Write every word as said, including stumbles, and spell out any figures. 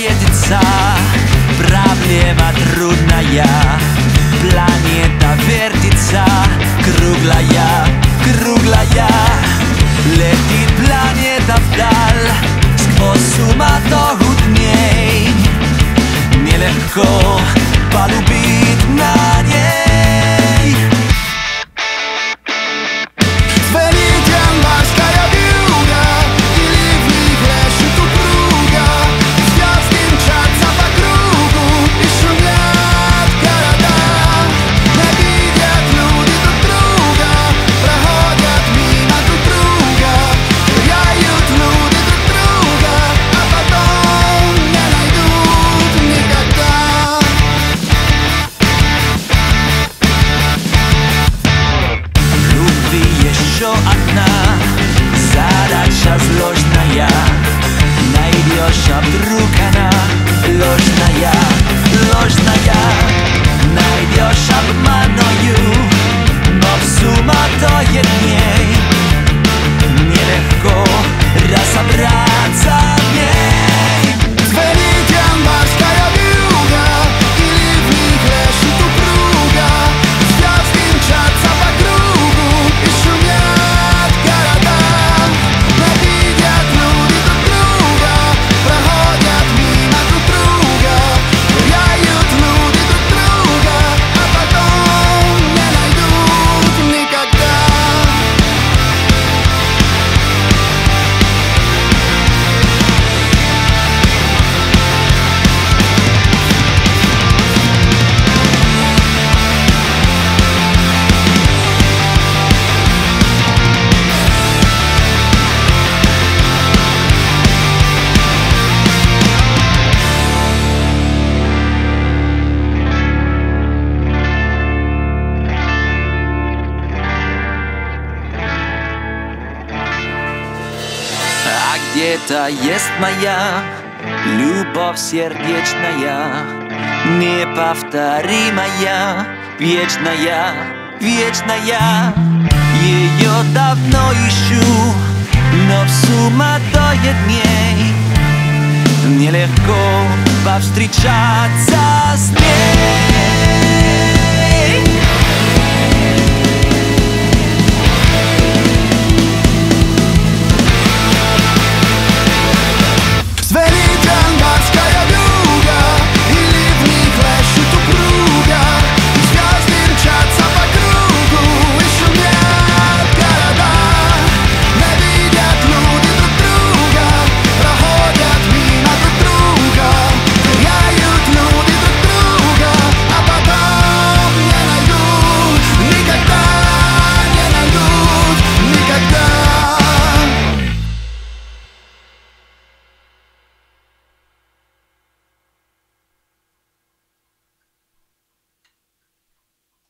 встретиться. Проблема трудная, планета вертится, круглая, круглая. Летит планета вдаль, сквозь суматоху дней. Нелегко полюбить на ней. Звонит январская вьюга, или в них лещут упруга. Звезды мчатся по кругу и шумят города. Ненавидят люди друг друга, проходят мимо друг друга. Теряют люди друг друга, а потом не найдут никогда. Еще одна задача сложная. Найдешь, а вдруг она ложная, ложная. Найдешь обманную, но в суматохе дней нелегко разобраться в ней. Звонит январская вьюга, или в них лещут упруга. Звезды мчатся по кругу и шумят города. Ненавидят люди друг друга, проходят мимо друг друга. Теряют люди друг друга, а потом не найдут никогда. А где-то есть моя любовь сердечная, неповторимая, вечная, вечная. Ее давно ищу, но в суматохе дней нелегко повстречаться с ней.